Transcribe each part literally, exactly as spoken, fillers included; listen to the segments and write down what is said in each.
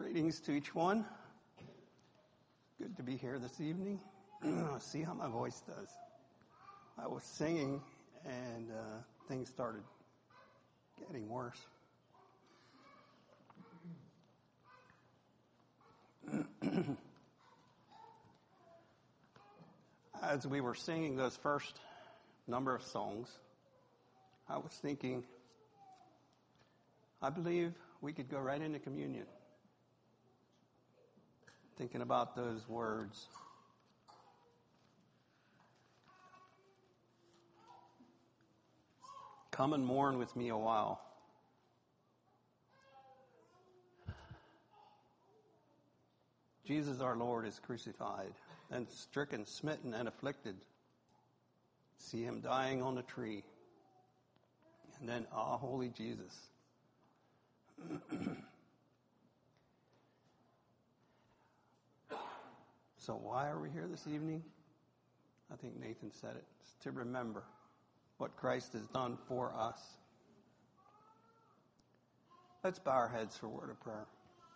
Greetings to each one. Good to be here this evening. See how my voice does. I was singing and uh, things started getting worse. As we were singing those first number of songs, I was thinking, I believe we could go right into communion. Thinking about those words. Come and mourn with me a while. Jesus our Lord is crucified and stricken, smitten, and afflicted. See him dying on a tree. And then, ah, holy Jesus. So why are we here this evening? I think Nathan said it. It's to remember what Christ has done for us. Let's bow our heads for a word of prayer.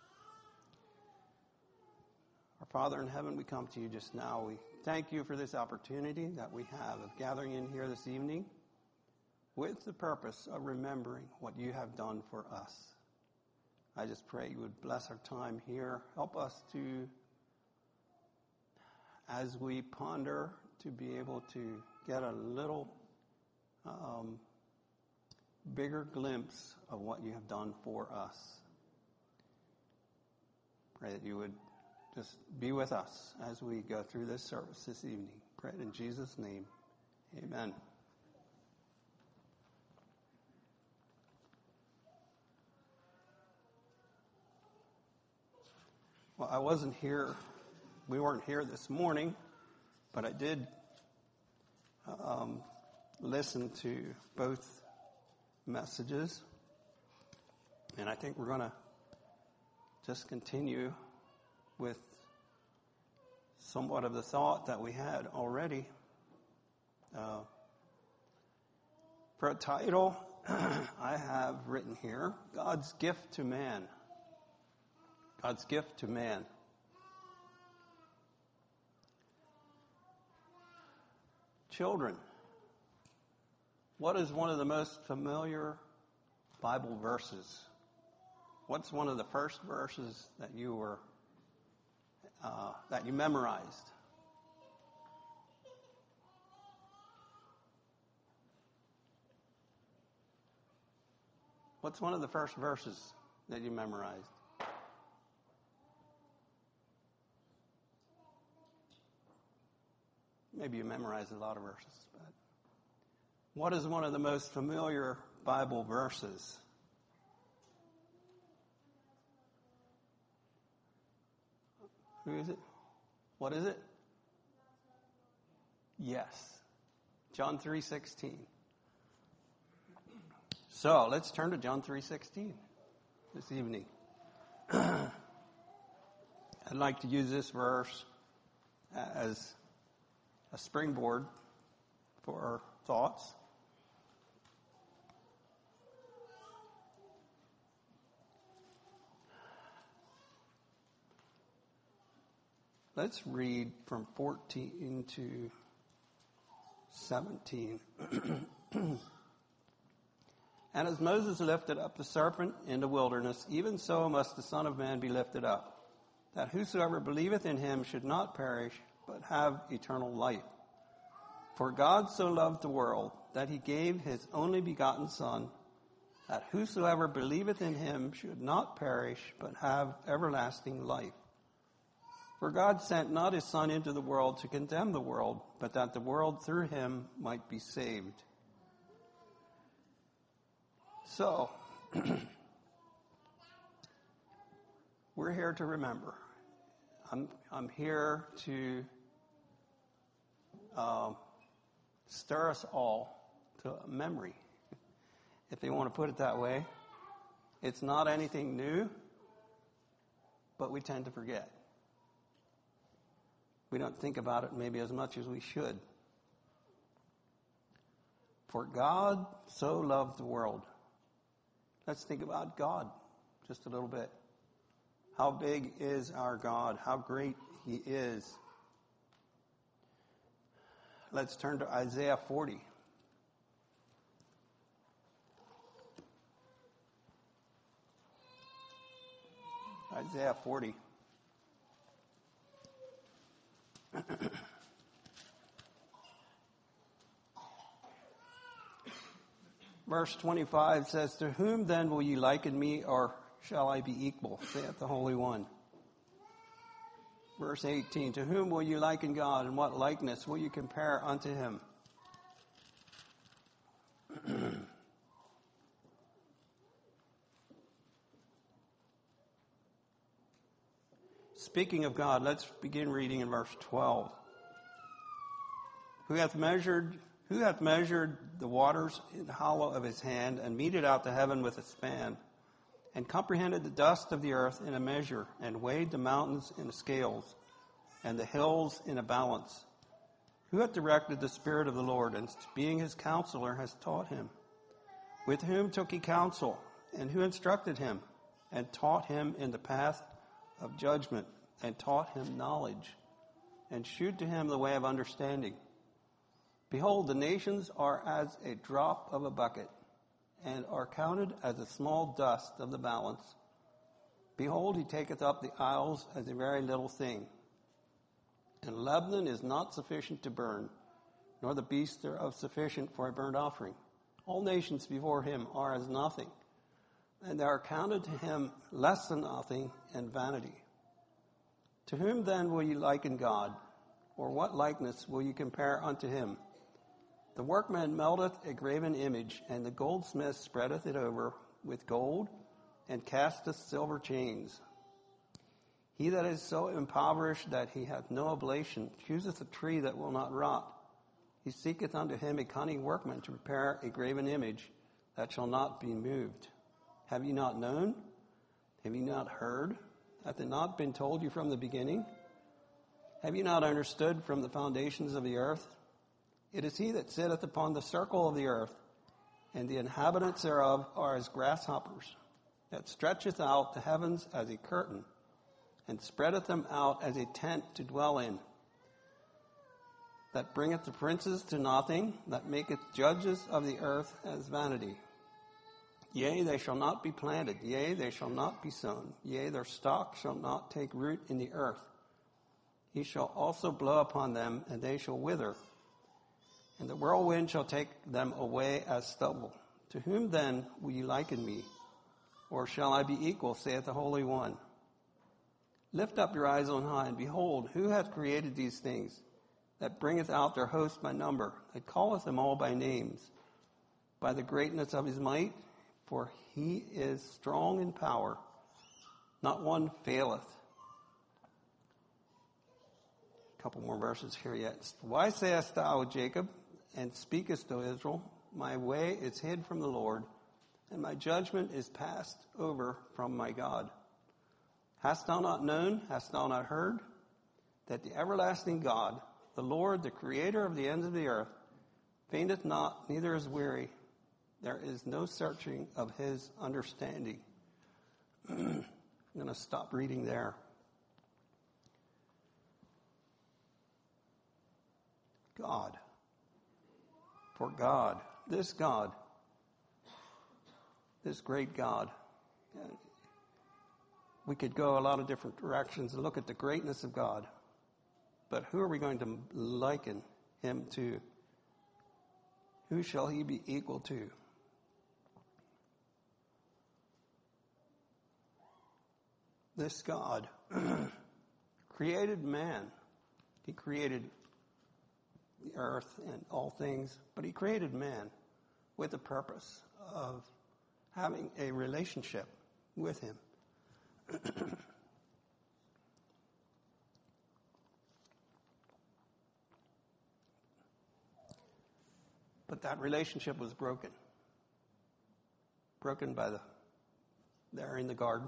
Our Father in heaven, we come to you just now. We thank you for this opportunity that we have of gathering in here this evening with the purpose of remembering what you have done for us. I just pray you would bless our time here. Help us to, as we ponder, to be able to get a little um, bigger glimpse of what you have done for us. Pray that you would just be with us as we go through this service this evening. Pray it in Jesus' name. Amen. Well, I wasn't here. We weren't here this morning, but I did um, listen to both messages, and I think we're going to just continue with somewhat of the thought that we had already. Uh, for a title, I have written here, God's Gift to Man. God's gift to man. Children, what is one of the most familiar Bible verses? What's one of the first verses that you were uh, that you memorized? What's one of the first verses that you memorized? Maybe you memorized a lot of verses, but what is one of the most familiar Bible verses? Who is it? What is it? Yes. John three sixteen. So let's turn to John three sixteen this evening. I'd like to use this verse as a springboard for our thoughts. Let's read from fourteen to seventeen. And as Moses lifted up the serpent in the wilderness, even so must the Son of Man be lifted up, that whosoever believeth in him should not perish, but have eternal life. For God so loved the world that he gave his only begotten Son, that whosoever believeth in him should not perish, but have everlasting life. For God sent not his Son into the world to condemn the world, but that the world through him might be saved. So, we're here to remember. I'm, I'm here to uh, stir us all to memory, if you want to put it that way. It's not anything new, but we tend to forget. We don't think about it maybe as much as we should. For God so loved the world. Let's think about God just a little bit. How big is our God? How great he is. Let's turn to Isaiah forty. Isaiah forty. Verse twenty-five says, "To whom then will ye liken me, or shall I be equal, saith the Holy One?" Verse eighteen, "To whom will you liken God, and what likeness will you compare unto him?" Speaking of God, let's begin reading in verse twelve. Who hath measured, who hath measured the waters in the hollow of his hand, and meted out the heaven with a span, and comprehended the dust of the earth in a measure, and weighed the mountains in scales, and the hills in a balance? Who hath directed the Spirit of the Lord, and being his counselor has taught him? With whom took he counsel, and who instructed him, and taught him in the path of judgment, and taught him knowledge, and shewed to him the way of understanding? Behold, the nations are as a drop of a bucket, and are counted as a small dust of the balance. Behold, he taketh up the isles as a very little thing. And Lebanon is not sufficient to burn, nor the beasts thereof sufficient for a burnt offering. All nations before him are as nothing, and they are counted to him less than nothing and vanity. To whom then will you liken God, or what likeness will you compare unto him? The workman melteth a graven image, and the goldsmith spreadeth it over with gold, and casteth silver chains. He that is so impoverished that he hath no oblation chooseth a tree that will not rot. He seeketh unto him a cunning workman to prepare a graven image that shall not be moved. Have ye not known? Have ye not heard? Hath it not been told you from the beginning? Have ye not understood from the foundations of the earth? It is he that sitteth upon the circle of the earth, and the inhabitants thereof are as grasshoppers, that stretcheth out the heavens as a curtain, and spreadeth them out as a tent to dwell in, that bringeth the princes to nothing, that maketh judges of the earth as vanity. Yea, they shall not be planted, yea, they shall not be sown, yea, their stock shall not take root in the earth. He shall also blow upon them, and they shall wither, and the whirlwind shall take them away as stubble. To whom then will ye liken me? Or shall I be equal, saith the Holy One? Lift up your eyes on high, and behold, who hath created these things, that bringeth out their host by number, that calleth them all by names, by the greatness of his might? For he is strong in power, not one faileth. A couple more verses here yet. Why sayest thou, Jacob, and speakest, O Israel, my way is hid from the Lord, and my judgment is passed over from my God? Hast thou not known, hast thou not heard, that the everlasting God, the Lord, the creator of the ends of the earth, fainteth not, neither is weary. There is no searching of his understanding. I'm going to stop reading there. God. For God, this God, this great God. We could go a lot of different directions and look at the greatness of God. But who are we going to liken him to? Who shall he be equal to? This God created man. He created the earth and all things, but he created man with the purpose of having a relationship with him. But that relationship was broken. Broken by the, there in the garden.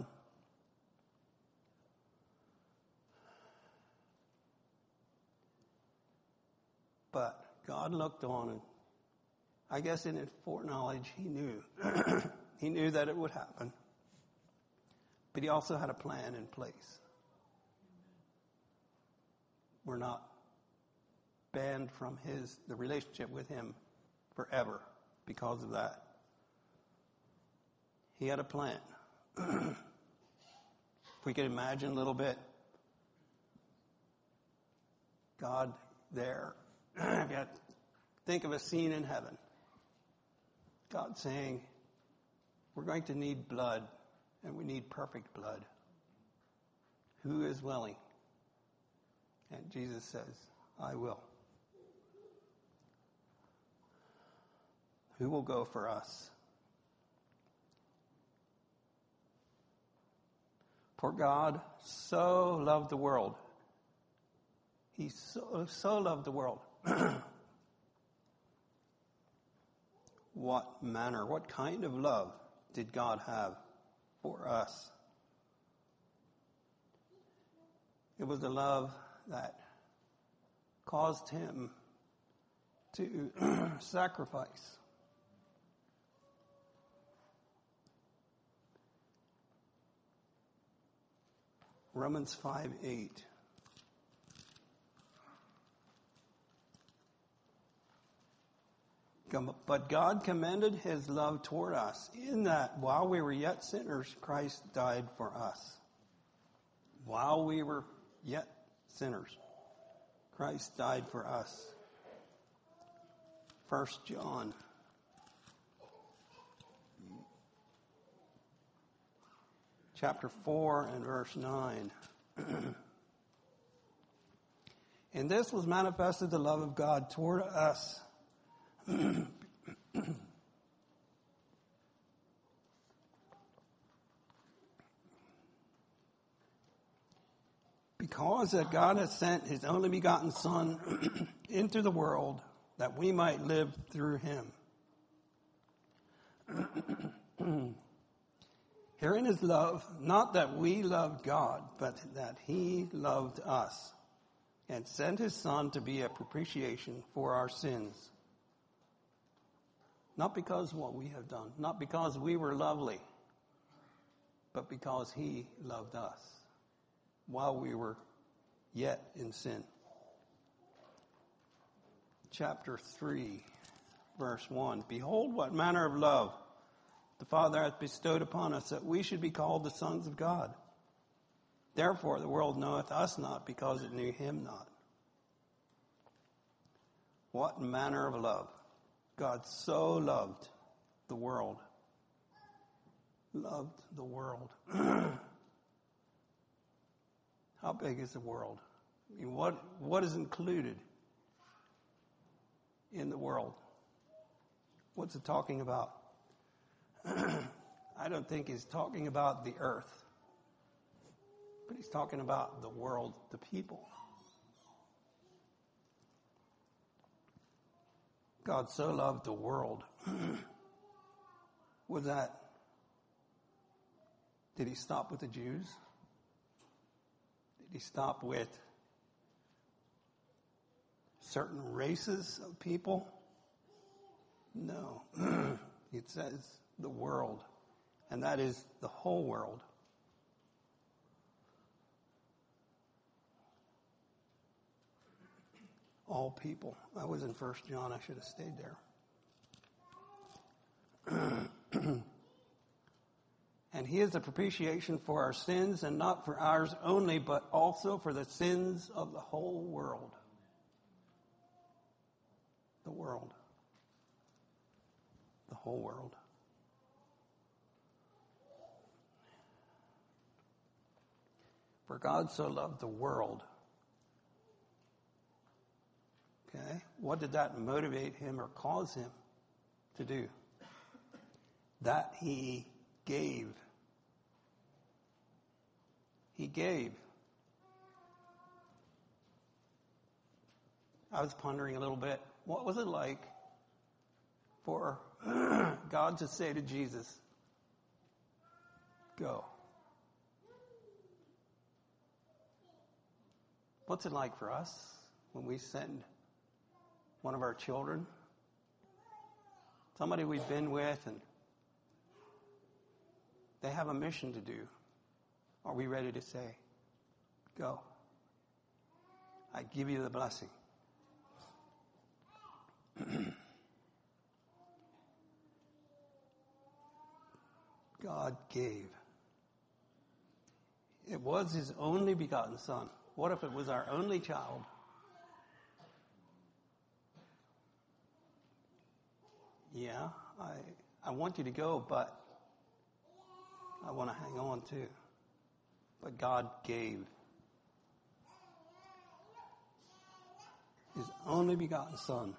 But God looked on, and I guess in his foreknowledge he knew. He knew that it would happen. But he also had a plan in place. We're not banned from his the relationship with him forever because of that. He had a plan. If we could imagine a little bit, God there, think of a scene in heaven. God saying, we're going to need blood, and we need perfect blood. Who is willing? And Jesus says, I will. Who will go for us? For God so loved the world. He so, so loved the world. What manner, what kind of love did God have for us? It was a love that caused him to sacrifice. Romans five eight. But God commended his love toward us in that while we were yet sinners, Christ died for us. While we were yet sinners, Christ died for us. First John. Chapter four and verse nine. In this was manifested the love of God toward us. Because that God has sent his only begotten Son into the world that we might live through him. Herein is love, not that we loved God, but that he loved us and sent his Son to be a propitiation for our sins. Not because of what we have done, not because we were lovely, but because he loved us while we were yet in sin. Chapter three, verse one. Behold, what manner of love the Father hath bestowed upon us, that we should be called the sons of God. Therefore the world knoweth us not, because it knew him not. What manner of love? God so loved the world. Loved the world. How big is the world? I mean, what, what is included in the world? What's it talking about? I don't think he's talking about the earth, but he's talking about the world, the people. God so loved the world. Was that, did he stop with the Jews? Did he stop with certain races of people? No. It says the world, and that is the whole world. All people. I was in First John. I should have stayed there. And he is the propitiation for our sins, and not for ours only, but also for the sins of the whole world. The world. The whole world. For God so loved the world. Okay? What did that motivate him or cause him to do? That he gave. He gave. I was pondering a little bit. What was it like for God to say to Jesus, go? What's it like for us when we send one of our children, somebody we've been with, and they have a mission to do, Are we ready to say, go? I give you the blessing. God gave. It was his only begotten son. What if it was our only child? Yeah, I I want you to go, but I want to hang on too. But God gave his only begotten son.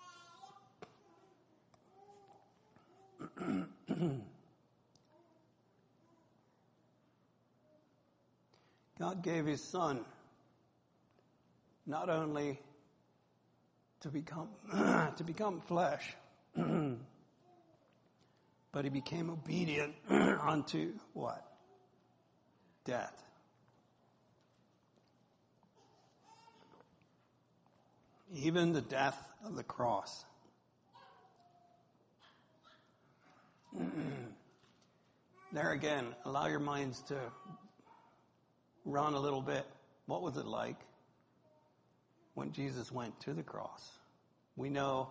God gave his son not only to become to become flesh, but he became obedient unto what? Death. Even the death of the cross. There again, allow your minds to run a little bit. What was it like when Jesus went to the cross? We know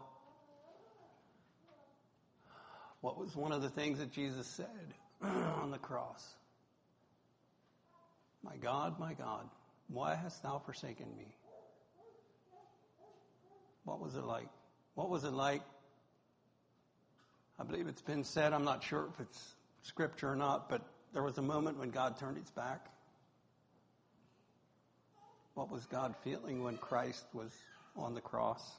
what was one of the things that Jesus said on the cross. My God, my God, why hast thou forsaken me? What was it like? What was it like? I believe it's been said, I'm not sure if it's scripture or not, but there was a moment when God turned his back. What was God feeling when Christ was on the cross?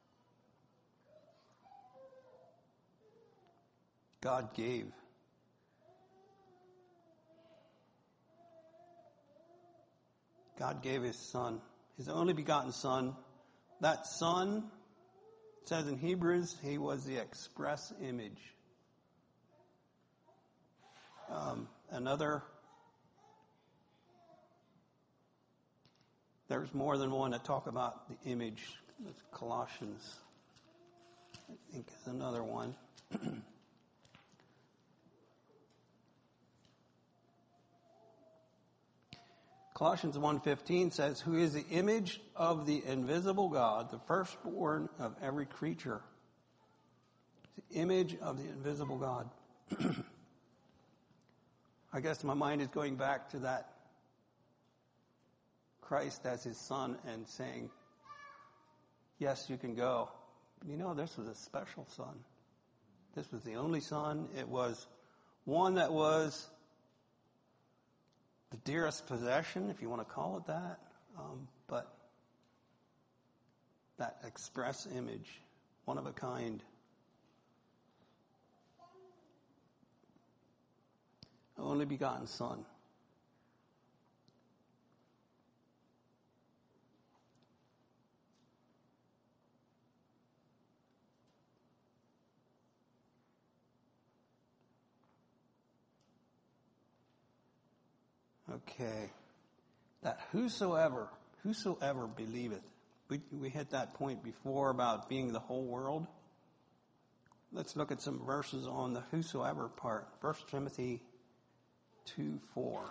God gave. God gave his son, his only begotten son. That son, it says in Hebrews, he was the express image. Um, another, there's more than one that talk about the image. That's Colossians, I think, is another one. Colossians one fifteen says, who is the image of the invisible God, the firstborn of every creature. The image of the invisible God. I guess my mind is going back to that Christ as his son and saying, yes, you can go. But you know, this was a special son. This was the only son. It was one that was the dearest possession, if you want to call it that, um, but that express image, one of a kind. Only begotten son. Okay. That whosoever, whosoever believeth. We, we hit that point before about being the whole world. Let's look at some verses on the whosoever part. First Timothy two four.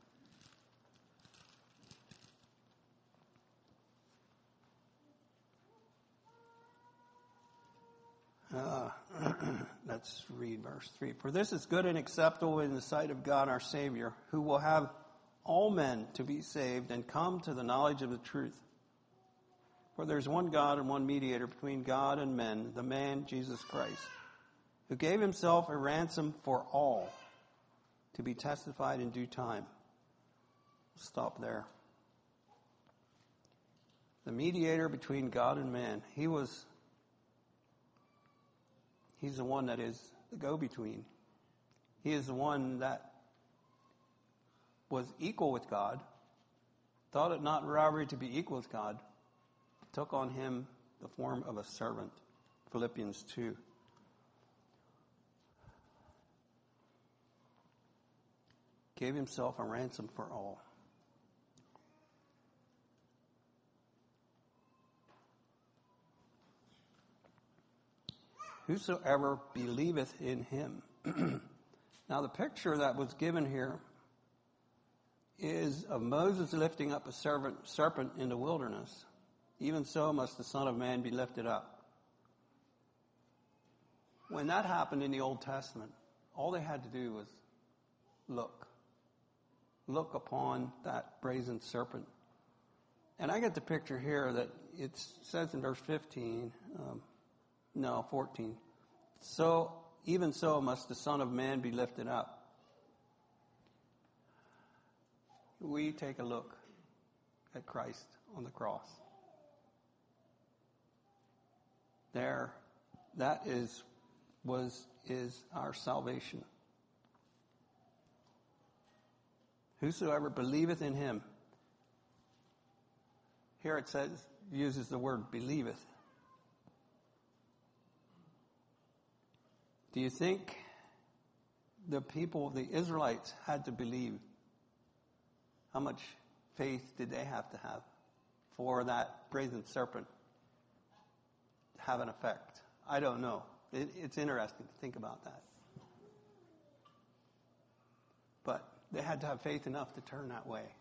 Uh, let's read verse three. For this is good and acceptable in the sight of God our Savior, who will have all men to be saved and come to the knowledge of the truth. For there is one God and one mediator between God and men, the man Jesus Christ, who gave himself a ransom for all, to be testified in due time. Stop there. The mediator between God and man. He was, he's the one that is the go-between. He is the one that was equal with God, thought it not robbery to be equal with God, took on him the form of a servant. Philippians two. Gave himself a ransom for all. Whosoever believeth in him. Now the picture that was given here is of Moses lifting up a serpent, serpent in the wilderness, even so must the Son of Man be lifted up. When that happened in the Old Testament, all they had to do was look. Look upon that brazen serpent. And I get the picture here that it says in verse fifteen, um, no, fourteen. So, even so must the Son of Man be lifted up. We take a look at Christ on the cross. There, that is, was, is our salvation. Whosoever believeth in him. Here it says, uses the word believeth. Do you think the people, the Israelites, had to believe? How much faith did they have to have for that brazen serpent to have an effect? I don't know. It, it's interesting to think about that. But they had to have faith enough to turn that way.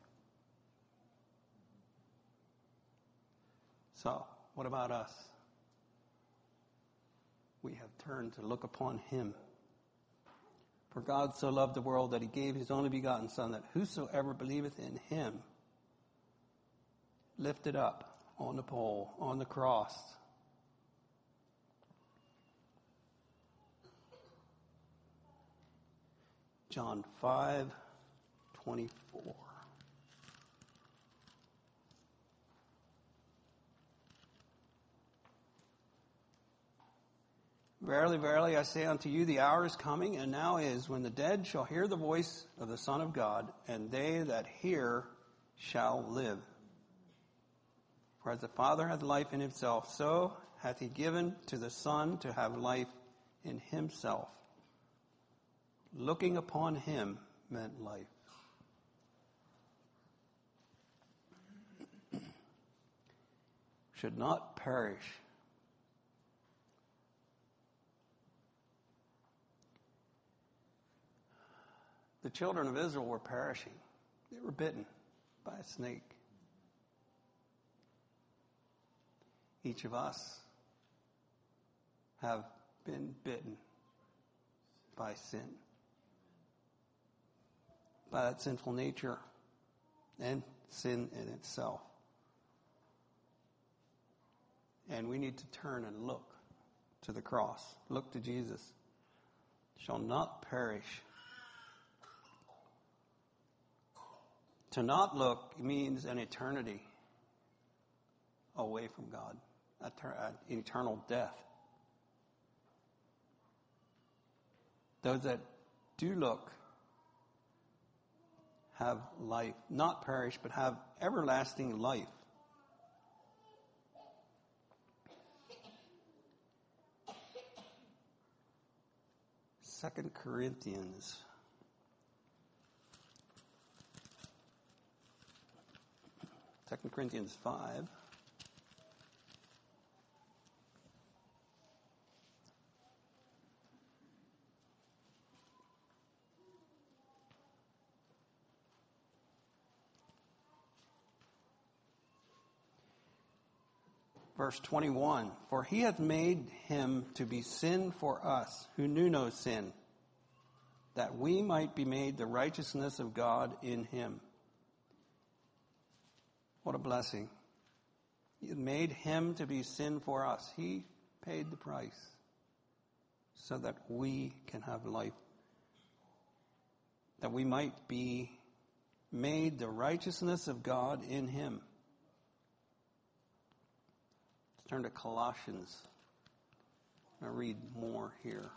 So, what about us? We have turned to look upon him. For God so loved the world that he gave his only begotten Son, that whosoever believeth in him, lifted up on the pole, on the cross. John five twenty-four. Verily, verily, I say unto you, the hour is coming, and now is, when the dead shall hear the voice of the Son of God, and they that hear shall live. For as the Father hath life in himself, so hath he given to the Son to have life in himself. Looking upon him meant life. Should not perish. The children of Israel were perishing. They were bitten by a snake. Each of us have been bitten by sin, by that sinful nature and sin in itself. And we need to turn and look to the cross. Look to Jesus. Shall not perish. To not look means an eternity away from God, an eternal death. Those that do look have life, not perish, but have everlasting life. Second Corinthians. Second Corinthians five. Verse twenty-one, for he hath made him to be sin for us, who knew no sin, that we might be made the righteousness of God in him. What a blessing. He had made him to be sin for us. He paid the price so that we can have life, that we might be made the righteousness of God in him. Turn to Colossians. I'll read more here.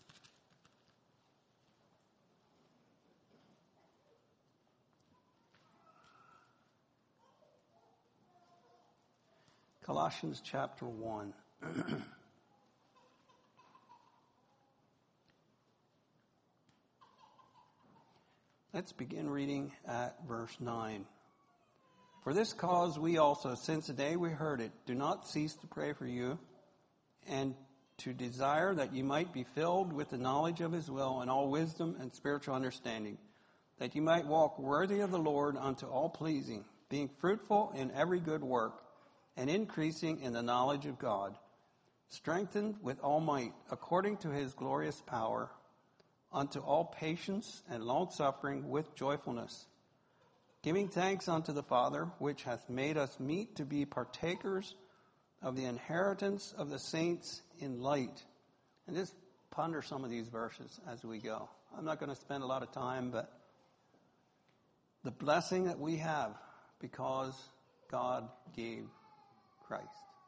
Colossians chapter one. Let's begin reading at verse nine. For this cause we also, since the day we heard it, do not cease to pray for you, and to desire that you might be filled with the knowledge of his will and all wisdom and spiritual understanding, that you might walk worthy of the Lord unto all pleasing, being fruitful in every good work, and increasing in the knowledge of God, strengthened with all might, according to his glorious power, unto all patience and longsuffering with joyfulness, giving thanks unto the Father, which hath made us meet to be partakers of the inheritance of the saints in light. And just ponder some of these verses as we go. I'm not going to spend a lot of time, but the blessing that we have because God gave Christ.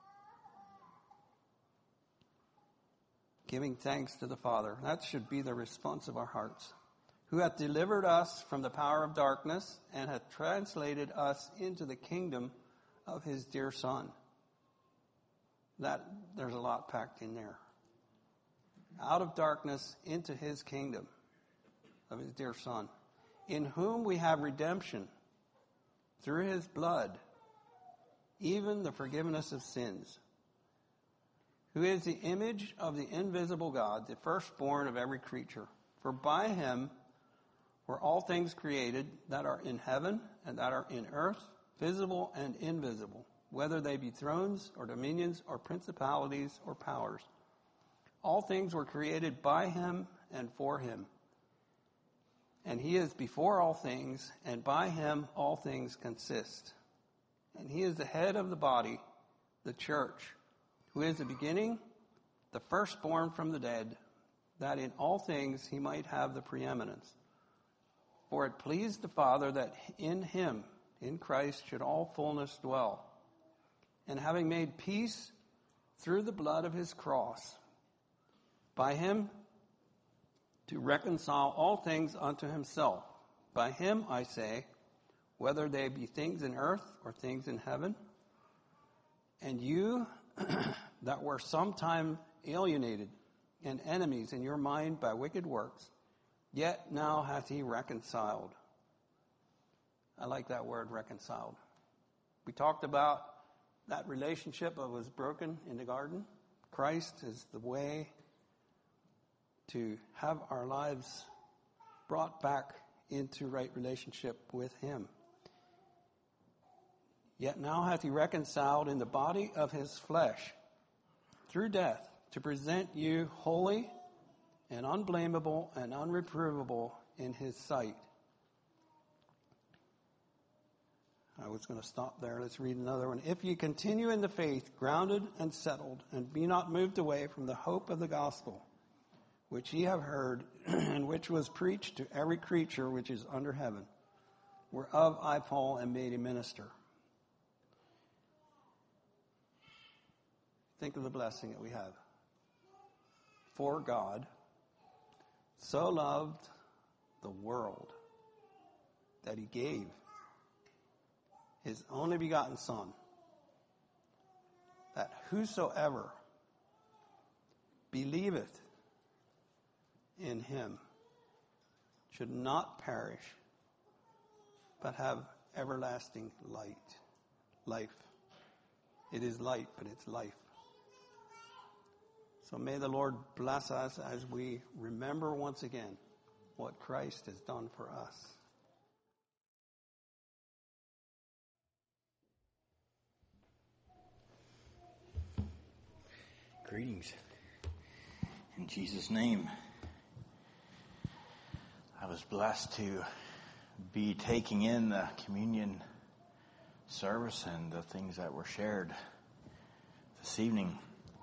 Giving thanks to the Father. That should be the response of our hearts. Who hath delivered us from the power of darkness and hath translated us into the kingdom of his dear Son. That, there's a lot packed in there. Out of darkness into his kingdom of his dear Son, in whom we have redemption through his blood, even the forgiveness of sins, who is the image of the invisible God, the firstborn of every creature. For by him were all things created that are in heaven and that are in earth, visible and invisible, whether they be thrones or dominions or principalities or powers. All things were created by him and for him. And he is before all things, and by him all things consist. And he is the head of the body, the church, who is the beginning, the firstborn from the dead, that in all things he might have the preeminence. For it pleased the Father that in him, in Christ, should all fullness dwell. And having made peace through the blood of his cross, by him to reconcile all things unto himself. By him, I say, whether they be things in earth or things in heaven. And you that were sometime alienated and enemies in your mind by wicked works, yet now hath he reconciled. I like that word, reconciled. We talked about that relationship that was broken in the garden. Christ is the way to have our lives brought back into right relationship with him. Yet now hath he reconciled in the body of his flesh through death, to present you holy and unblameable and unreprovable in his sight. I was going to stop there. Let's read another one. If ye continue in the faith, grounded and settled, and be not moved away from the hope of the gospel, which ye have heard, and which was preached to every creature which is under heaven, whereof I, Paul, am made a minister. Think of the blessing that we have. For God so loved the world that he gave his only begotten Son, that whosoever believeth in him should not perish, but have everlasting light. Life. It is light, but it's life. So may the Lord bless us as we remember once again what Christ has done for us. Greetings. In Jesus' name. I was blessed to be taking in the communion service and the things that were shared this evening.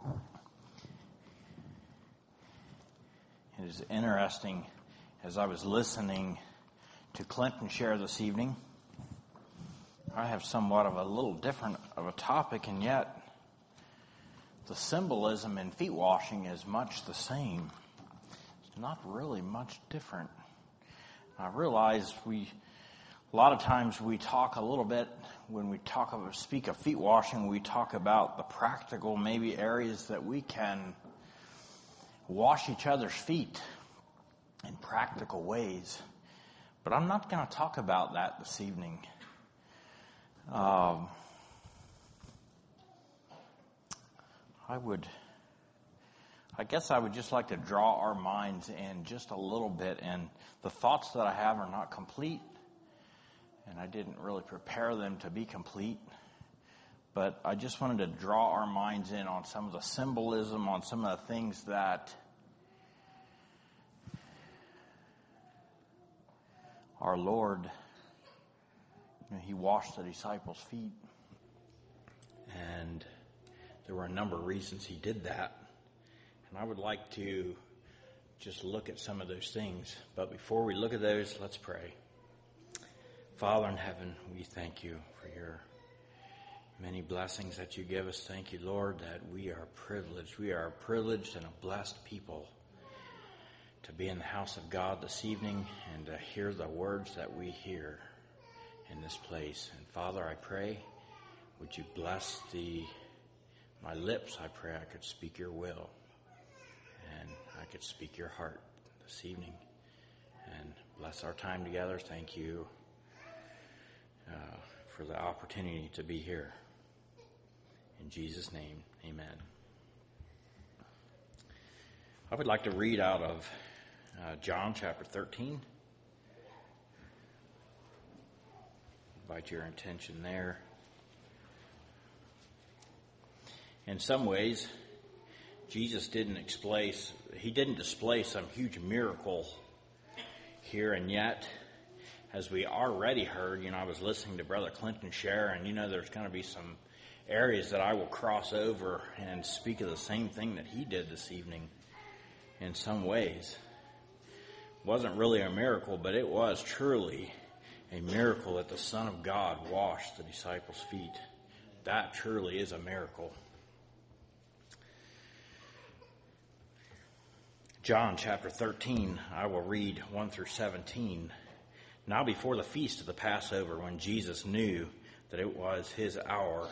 It is interesting, as I was listening to Clinton share this evening, I have somewhat of a little different of a topic, and yet the symbolism in feet washing is much the same. It's not really much different. I realize we, a lot of times we talk a little bit, when we talk about, speak of feet washing, we talk about the practical maybe areas that we can wash each other's feet in practical ways. But I'm not going to talk about that this evening. Um, I would I guess I would just like to draw our minds in just a little bit, and the thoughts that I have are not complete, and I didn't really prepare them to be complete, but I just wanted to draw our minds in on some of the symbolism, on some of the things that our Lord, you know, he washed the disciples' feet, and there were a number of reasons he did that. And I would like to just look at some of those things. But before we look at those, let's pray. Father in heaven, we thank you for your many blessings that you give us. Thank you, Lord, that we are privileged. We are a privileged and a blessed people to be in the house of God this evening and to hear the words that we hear in this place. And Father, I pray, would you bless the my lips? I pray I could speak your will. And I could speak your heart this evening. And bless our time together. Thank you uh, for the opportunity to be here. In Jesus' name, amen. I would like to read out of uh, John chapter thirteen. Invite your attention there. In some ways, Jesus didn't display, he didn't display some huge miracle here, and yet, as we already heard, you know, I was listening to Brother Clinton share, and you know, there's going to be some areas that I will cross over and speak of the same thing that he did this evening in some ways. It wasn't really a miracle, but it was truly a miracle that the Son of God washed the disciples' feet. That truly is a miracle. John chapter thirteen, I will read one through seventeen. Now before the feast of the Passover, when Jesus knew that it was his hour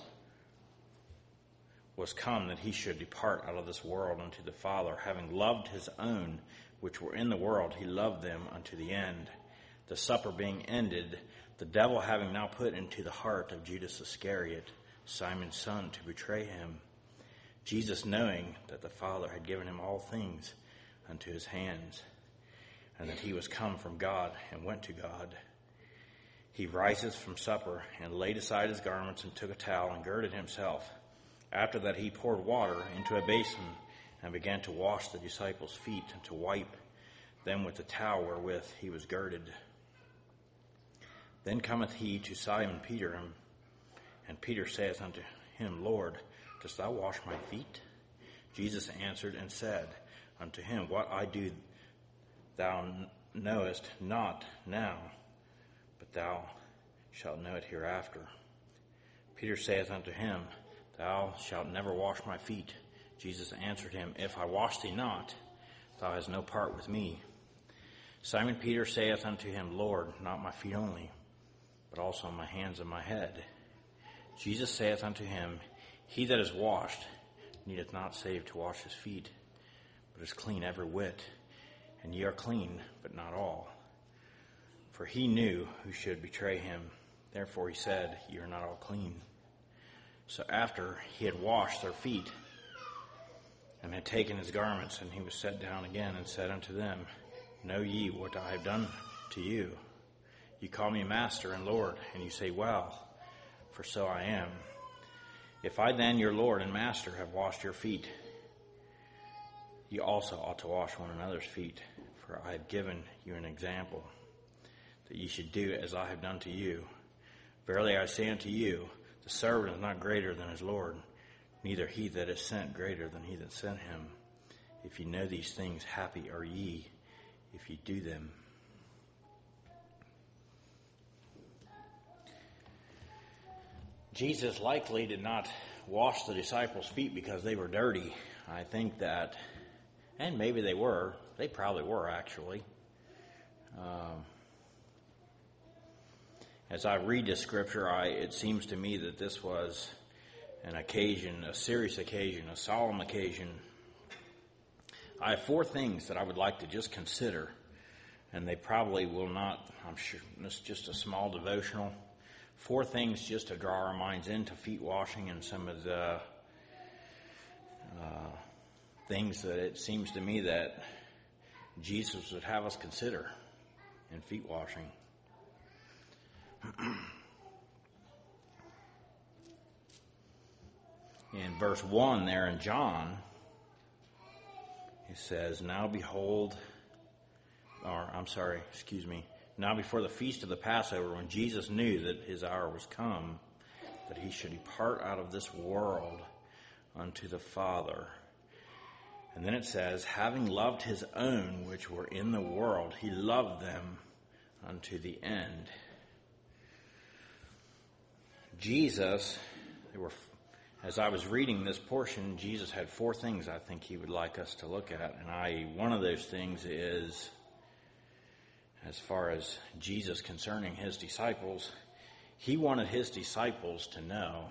was come that he should depart out of this world unto the Father, having loved his own which were in the world, he loved them unto the end. The supper being ended, the devil having now put into the heart of Judas Iscariot, Simon's son, to betray him, Jesus, knowing that the Father had given him all things unto his hands, and that he was come from God and went to God, he riseth from supper and laid aside his garments and took a towel and girded himself. After that he poured water into a basin and began to wash the disciples' feet and to wipe them with the towel wherewith he was girded. Then cometh he to Simon Peter, and Peter saith unto him, Lord, dost thou wash my feet? Jesus answered and said unto him, What I do thou knowest not now, but thou shalt know it hereafter. Peter saith unto him, Thou shalt never wash my feet. Jesus answered him, If I wash thee not, thou hast no part with me. Simon Peter saith unto him, Lord, not my feet only, but also my hands and my head. Jesus saith unto him, He that is washed needeth not save to wash his feet, but is clean every whit, and ye are clean, but not all. For he knew who should betray him. Therefore he said, Ye are not all clean. So after he had washed their feet, and had taken his garments, and he was set down again, and said unto them, Know ye what I have done to you? You call me Master and Lord, and you say, Well, for so I am. If I then, your Lord and Master, have washed your feet, ye also ought to wash one another's feet. For I have given you an example, that ye should do as I have done to you. Verily I say unto you, the servant is not greater than his Lord, neither he that is sent greater than he that sent him. If ye know these things, happy are ye, if ye do them. Jesus likely did not wash the disciples' feet because they were dirty. I think that, and maybe they were, they probably were actually. Um, as I read this scripture, I, it seems to me that this was an occasion, a serious occasion, a solemn occasion. I have four things that I would like to just consider, and they probably will not, I'm sure, it's just a small devotional. Four things just to draw our minds into feet washing and some of the uh, things that it seems to me that Jesus would have us consider in feet washing. In verse one there in John, he says, now behold, or I'm sorry, excuse me, now before the feast of the Passover, when Jesus knew that his hour was come, that he should depart out of this world unto the Father. And then it says, having loved his own which were in the world, he loved them unto the end. Jesus, there were, as I was reading this portion, Jesus had four things I think he would like us to look at. And I, one of those things is, as far as Jesus concerning his disciples, he wanted his disciples to know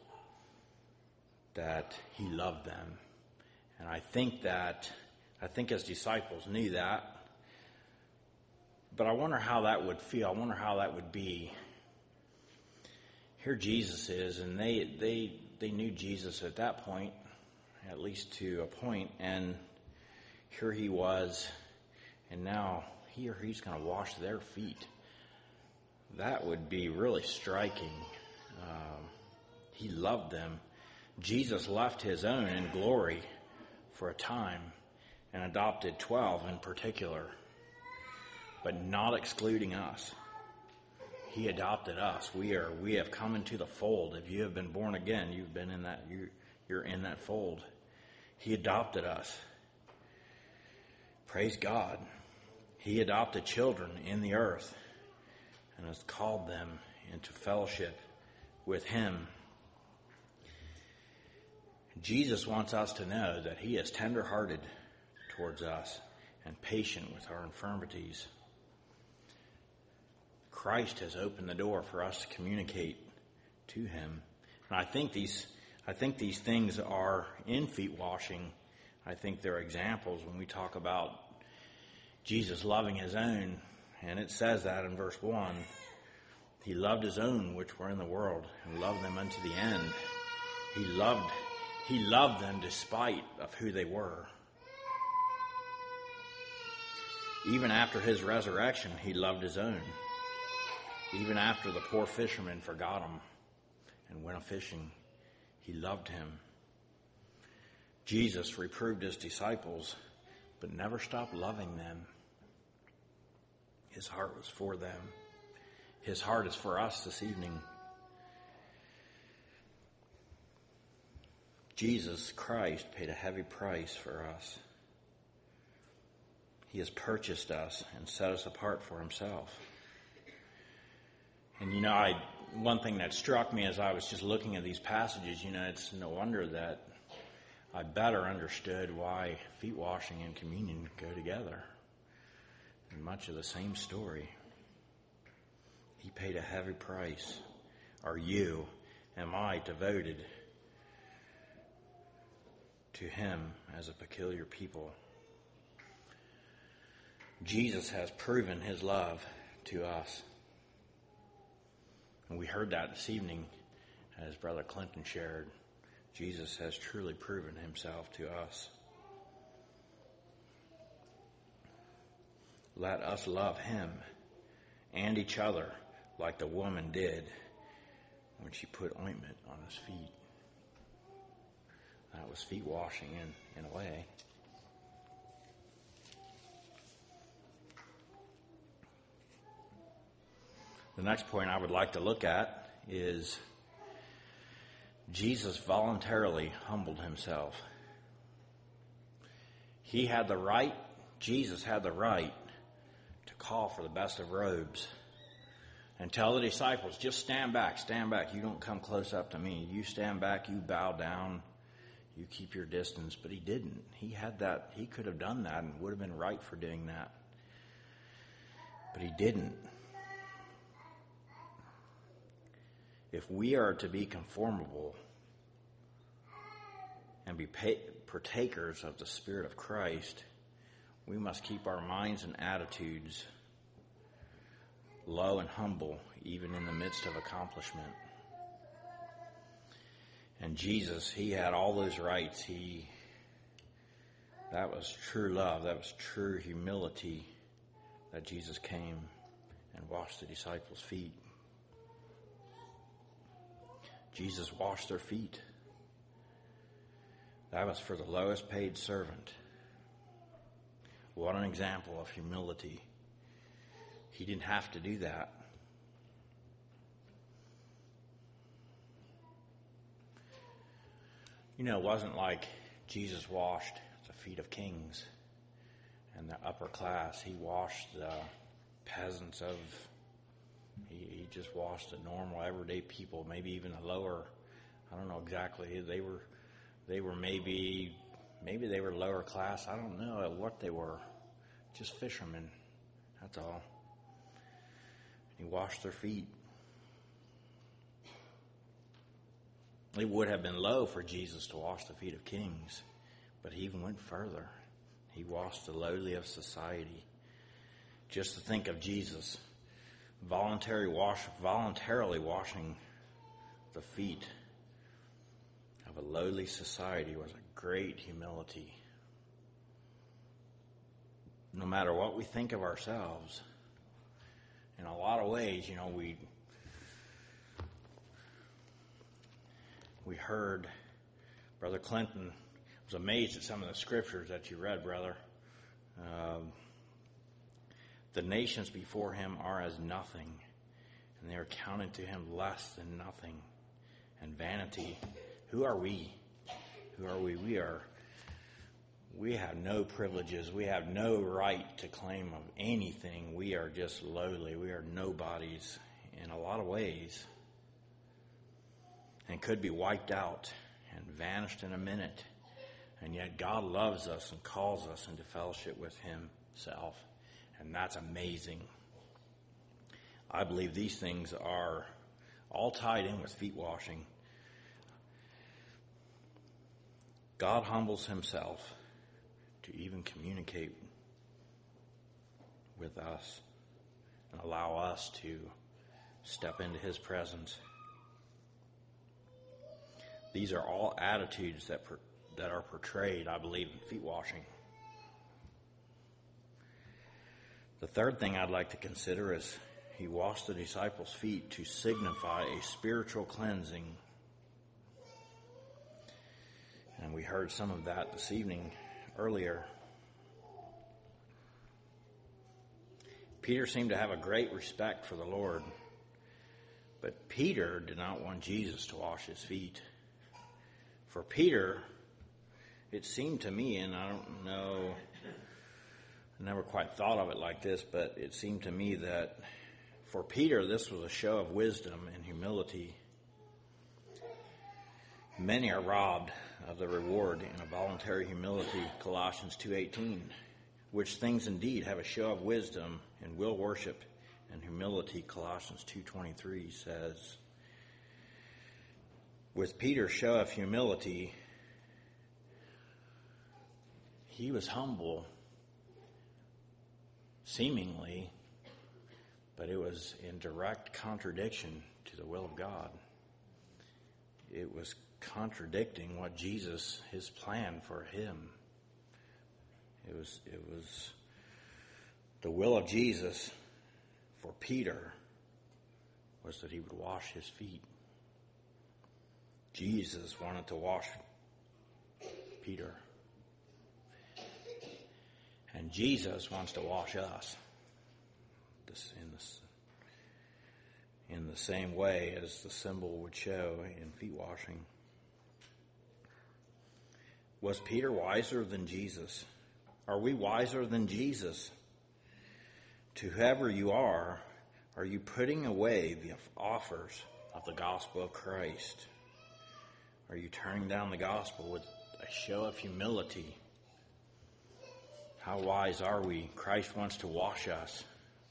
that he loved them. And I think that, I think his disciples knew that. But I wonder how that would feel. I wonder how that would be. Here Jesus is, and they they they knew Jesus at that point, at least to a point, and here he was, and now here he's going to wash their feet. That would be really striking. Um, he loved them. Jesus left his own in glory for a time and adopted twelve in particular, but not excluding us. He adopted us. We are. We have come into the fold. If you have been born again, you've been in that. You, you're in that fold. He adopted us. Praise God. He adopted children in the earth and has called them into fellowship with him. Jesus wants us to know that he is tender-hearted towards us and patient with our infirmities. Christ has opened the door for us to communicate to him. And I think these I think these things are in feet washing. I think they're examples when we talk about Jesus loving his own. And it says that in verse one. He loved his own which were in the world and loved them unto the end. He loved He loved them despite of who they were. Even after his resurrection, he loved his own. Even after the poor fisherman forgot him and went a-fishing, he loved him. Jesus reproved his disciples, but never stopped loving them. His heart was for them. His heart is for us this evening. Jesus Christ paid a heavy price for us. He has purchased us and set us apart for himself. And you know, I one thing that struck me as I was just looking at these passages, you know, it's no wonder that I better understood why feet washing and communion go together. And much of the same story. He paid a heavy price. Are you, am I devoted to him as a peculiar people? Jesus has proven his love to us. And we heard that this evening as Brother Clinton shared. Jesus has truly proven himself to us. Let us love him and each other like the woman did when she put ointment on his feet. That was feet washing in, in a way. The next point I would like to look at is Jesus voluntarily humbled himself. He had the right, Jesus had the right to call for the best of robes and tell the disciples, just stand back, stand back. You don't come close up to me. You stand back, you bow down, you keep your distance. But he didn't. He had that, he could have done that and would have been right for doing that. But he didn't. If we are to be conformable and be partakers of the Spirit of Christ, we must keep our minds and attitudes low and humble, even in the midst of accomplishment. And Jesus, he had all those rights. He That was true love. That was true humility, that Jesus came and washed the disciples' feet. Jesus washed their feet. That was for the lowest paid servant. What an example of humility. He didn't have to do that. You know, it wasn't like Jesus washed the feet of kings and the upper class. He washed the peasants of, he, he just washed the normal, everyday people, maybe even the lower, I don't know exactly. They were, they were maybe, maybe they were lower class. I don't know what they were. Just fishermen. That's all. He washed their feet. It would have been low for Jesus to wash the feet of kings, but he even went further. He washed the lowly of society. Just to think of Jesus voluntary wash, voluntarily washing the feet of a lowly society was a great humility. No matter what we think of ourselves, in a lot of ways, you know, we we heard Brother Clinton was amazed at some of the scriptures that you read, brother. Um, the nations before him are as nothing, and they are counted to him less than nothing. And vanity, who are we? Who are we? We are, we have no privileges. We have no right to claim of anything. We are just lowly. We are nobodies in a lot of ways, and could be wiped out and vanished in a minute. And yet God loves us and calls us into fellowship with himself. And that's amazing. I believe these things are all tied in with feet washing. God humbles himself to even communicate with us and allow us to step into his presence. These are all attitudes that per, that are portrayed, I believe, in feet washing. The third thing I'd like to consider is he washed the disciples' feet to signify a spiritual cleansing. And we heard some of that this evening earlier. Peter seemed to have a great respect for the Lord, but Peter did not want Jesus to wash his feet. For Peter, it seemed to me, and I don't know, I never quite thought of it like this, but it seemed to me that for Peter, this was a show of wisdom and humility. Many are robbed of the reward in a voluntary humility, Colossians two eighteen, which things indeed have a show of wisdom and will worship and humility, Colossians two twenty-three says. With Peter's show of humility, he was humble, seemingly, but it was in direct contradiction to the will of God. It was contradicting what Jesus, his plan for him. It was, it was the will of Jesus for Peter was that he would wash his feet. Jesus wanted to wash Peter. And Jesus wants to wash us this, in, this, in the same way as the symbol would show in feet washing. Was Peter wiser than Jesus? Are we wiser than Jesus? To whoever you are, are you putting away the offers of the gospel of Christ? Are you turning down the gospel with a show of humility? How wise are we? Christ wants to wash us.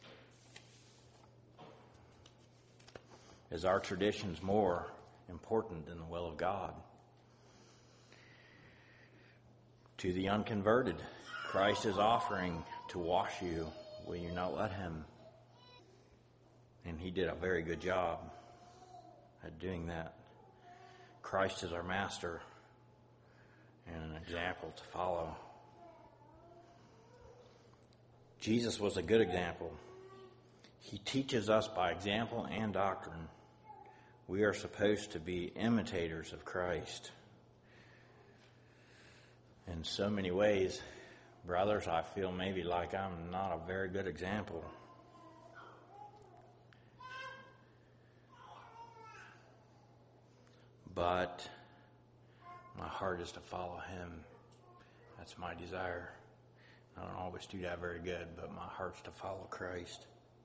Is our traditions more important than the will of God? To the unconverted, Christ is offering to wash you. Will you not let him? And he did a very good job at doing that. Christ is our master and an example to follow. Jesus was a good example. He teaches us by example and doctrine. We are supposed to be imitators of Christ. In so many ways, brothers, I feel maybe like I'm not a very good example. But my heart is to follow him. That's my desire. I don't always do that very good, but my heart's to follow Christ.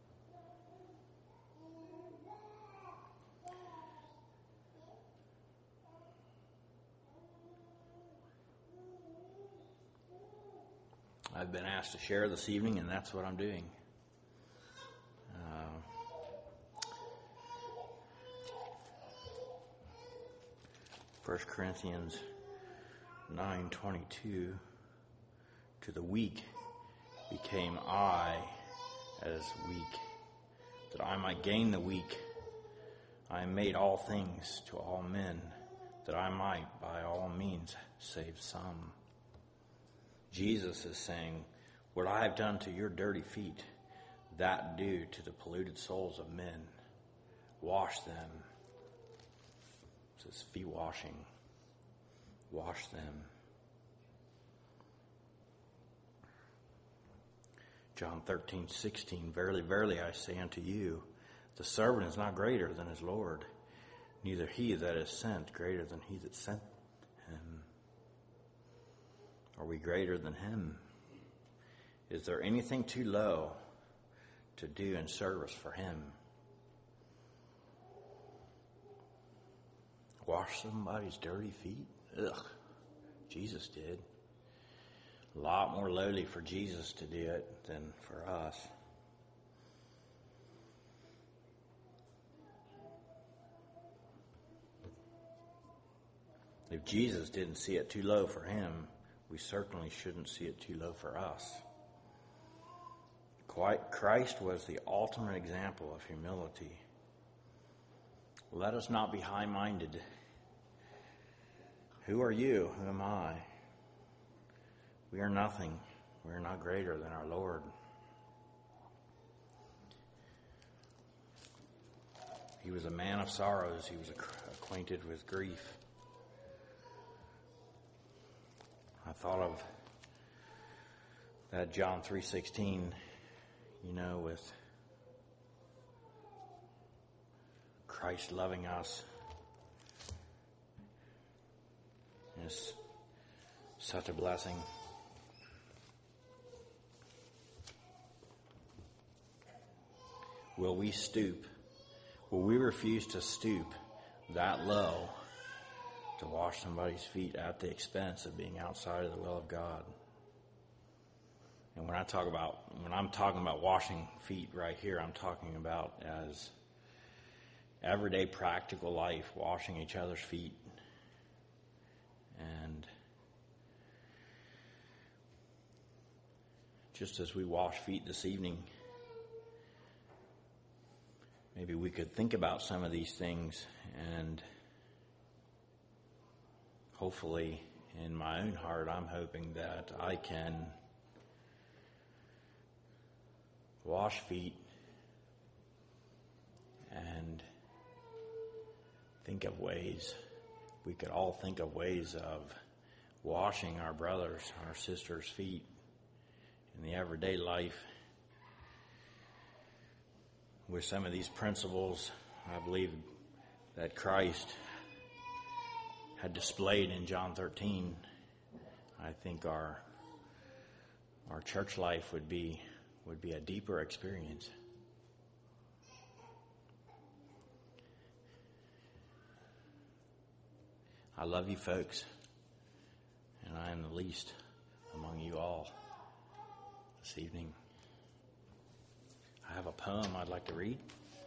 I've been asked to share this evening, and that's what I'm doing. Uh, First Corinthians nine twenty-two. To the weak became I as weak, that I might gain the weak. I am made all things to all men, that I might by all means save some. Jesus is saying, what I have done to your dirty feet, that do to the polluted souls of men. Wash them. It says feet washing. Wash them. John thirteen sixteen, verily, verily, I say unto you, the servant is not greater than his Lord, neither he that is sent greater than he that sent him. Are we greater than him? Is there anything too low to do in service for him? Wash somebody's dirty feet? Ugh, Jesus did. A lot more lowly for Jesus to do it than for us. If Jesus didn't see it too low for him, we certainly shouldn't see it too low for us. Christ was the ultimate example of humility. Let us not be high-minded. Who are you? Who am I? We are nothing. We are not greater than our Lord. He was a man of sorrows. He was acquainted with grief. I thought of that John three sixteen, you know, with Christ loving us. It's such a blessing. Will we stoop? Will we refuse to stoop that low to wash somebody's feet at the expense of being outside of the will of God? And when I talk about, when I'm talking about washing feet right here, I'm talking about as everyday practical life, washing each other's feet. And just as we wash feet this evening, maybe we could think about some of these things, and hopefully in my own heart I'm hoping that I can wash feet and think of ways, we could all think of ways of washing our brothers, our sisters' feet in the everyday life. With some of these principles, I believe that Christ had displayed in John thirteen, I think our our church life would be would be a deeper experience. I love you folks, and I am the least among you all this evening. I have a poem I'd like to read.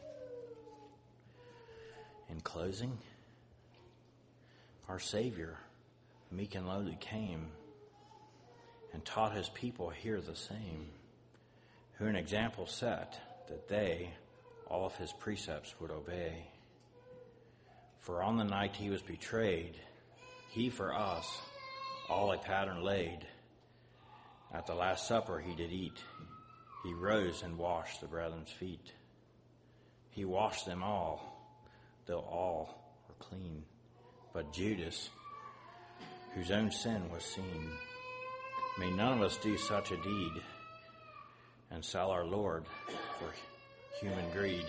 In closing, our Savior, meek and lowly, came and taught his people here the same, who an example set that they all of his precepts would obey. For on the night he was betrayed, he for us all a pattern laid. At the Last Supper he did eat, he rose and washed the brethren's feet. He washed them all, though all were clean. But Judas, whose own sin was seen, may none of us do such a deed and sell our Lord for human greed.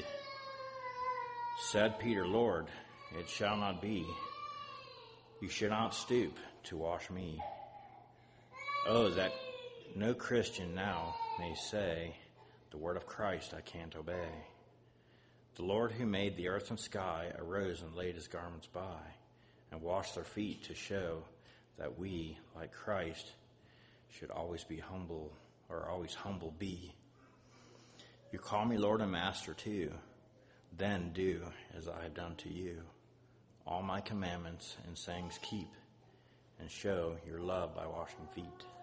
Said Peter, Lord, it shall not be. You should not stoop to wash me. Oh, that no Christian now may say, the word of Christ I can't obey. The Lord who made the earth and sky arose and laid his garments by and washed their feet to show that we, like Christ, should always be humble, or always humble be. You call me Lord and Master too. Then do as I have done to you. All my commandments and sayings keep, and show your love by washing feet.